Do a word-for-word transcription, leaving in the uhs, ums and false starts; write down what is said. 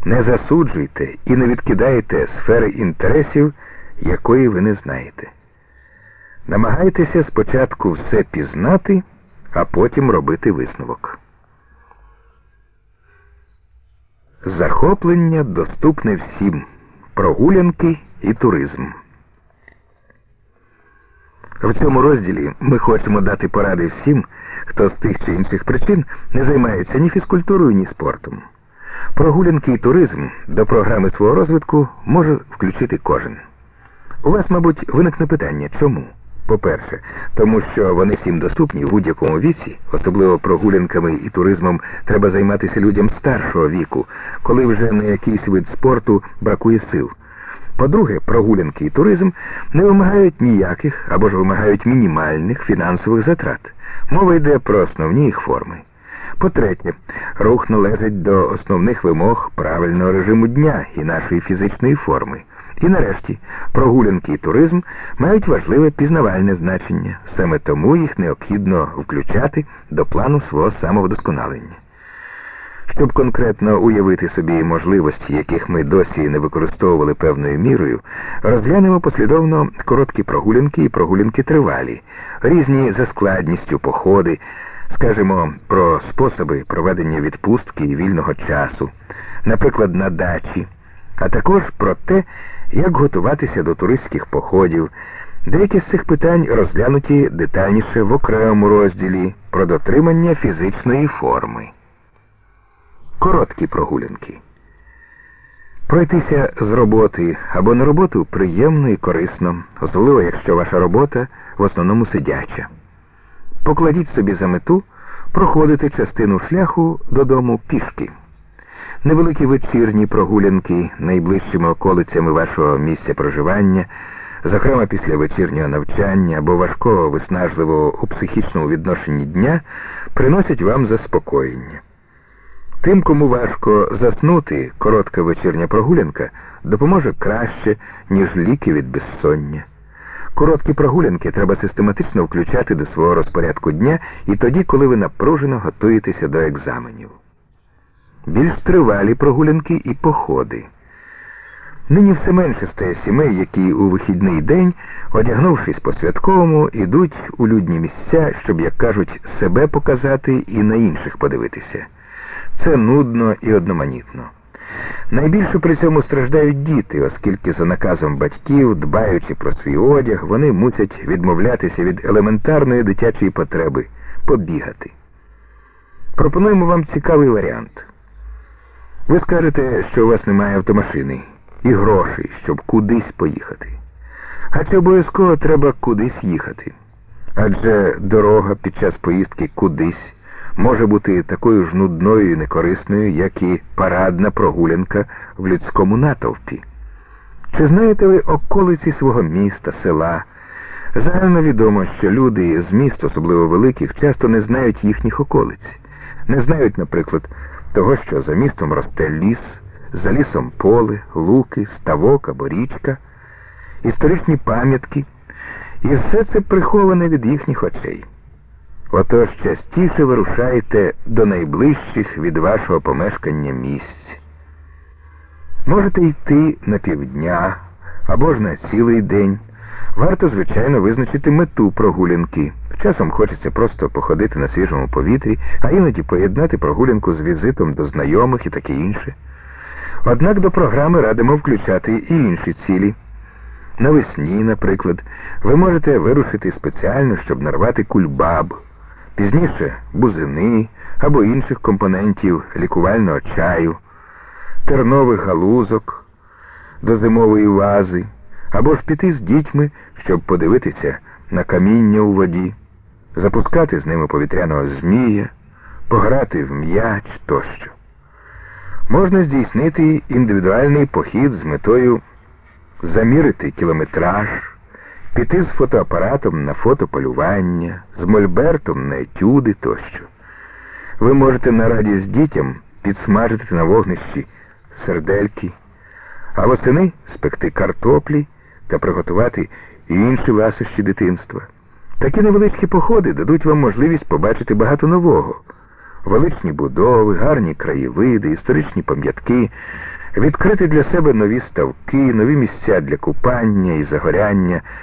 Не засуджуйте і не відкидайте сфери інтересів, якої ви не знаєте. Намагайтеся спочатку все пізнати, а потім робити висновок. Захоплення доступне всім. Прогулянки і туризм. В цьому розділі ми хочемо дати поради всім, хто з тих чи інших причин не займається ні фізкультурою, ні спортом. Прогулянки і туризм до програми свого розвитку може включити кожен. У вас, мабуть, виникне питання, чому? По-перше, тому що вони всім доступні в будь-якому віці, особливо прогулянками і туризмом треба займатися людям старшого віку, коли вже на якийсь вид спорту бракує сил. По-друге, прогулянки і туризм не вимагають ніяких або ж вимагають мінімальних фінансових затрат. Мова йде про основні їх форми. По-третє, рух належить до основних вимог правильного режиму дня і нашої фізичної форми. І нарешті, прогулянки і туризм мають важливе пізнавальне значення. Саме тому їх необхідно включати до плану свого самовдосконалення. Щоб конкретно уявити собі можливості, яких ми досі не використовували певною мірою, розглянемо послідовно короткі прогулянки і прогулянки тривалі, різні за складністю походи, скажімо, про способи проведення відпустки і вільного часу, наприклад, на дачі, а також про те, як готуватися до туристських походів. Деякі з цих питань розглянуті детальніше в окремому розділі про дотримання фізичної форми. Короткі прогулянки. Пройтися з роботи або на роботу приємно і корисно, особливо якщо ваша робота в основному сидяча. Покладіть собі за мету проходити частину шляху додому пішки. Невеликі вечірні прогулянки найближчими околицями вашого місця проживання, зокрема після вечірнього навчання або важкого виснажливого у психічному відношенні дня, приносять вам заспокоєння. Тим, кому важко заснути, коротка вечірня прогулянка допоможе краще, ніж ліки від безсоння. Короткі прогулянки треба систематично включати до свого розпорядку дня і тоді, коли ви напружено готуєтеся до екзаменів. Більш тривалі прогулянки і походи. Нині все менше стає сімей, які у вихідний день, одягнувшись по-святковому, ідуть у людні місця, щоб, як кажуть, себе показати і на інших подивитися. Це нудно і одноманітно. Найбільше при цьому страждають діти, оскільки за наказом батьків, дбаючи про свій одяг, вони мусять відмовлятися від елементарної дитячої потреби – побігати. Пропонуємо вам цікавий варіант. Ви скажете, що у вас немає автомашини і грошей, щоб кудись поїхати. А чи обов'язково треба кудись їхати? Адже дорога під час поїздки кудись може бути такою ж нудною і некорисною, як і парадна прогулянка в людському натовпі. Чи знаєте ви околиці свого міста, села? Загально відомо, що люди з міст, особливо великих, часто не знають їхніх околиць. Не знають, наприклад, того, що за містом росте ліс, за лісом поле, луки, ставок або річка, історичні пам'ятки, і все це приховане від їхніх очей. Отож, частіше вирушайте до найближчих від вашого помешкання місць. Можете йти на півдня або ж на цілий день. Варто, звичайно, визначити мету прогулянки. Часом хочеться просто походити на свіжому повітрі, а іноді поєднати прогулянку з візитом до знайомих і таке інше. Однак до програми радимо включати і інші цілі. Навесні, наприклад, ви можете вирушити спеціально, щоб нарвати кульбаб, пізніше бузини або інших компонентів лікувального чаю, тернових галузок до зимової вази, або ж піти з дітьми, щоб подивитися на каміння у воді, запускати з ними повітряного змія, пограти в м'яч тощо. Можна здійснити індивідуальний похід з метою замірити кілометраж, піти з фотоапаратом на фотополювання, з мольбертом на етюди тощо. Ви можете на радість дітям підсмажити на вогнищі сердельки, а восени спекти картоплі та приготувати і інші ласощі дитинства. Такі невеличкі походи дадуть вам можливість побачити багато нового. Величні будови, гарні краєвиди, історичні пам'ятки, відкрити для себе нові ставки, нові місця для купання і загоряння,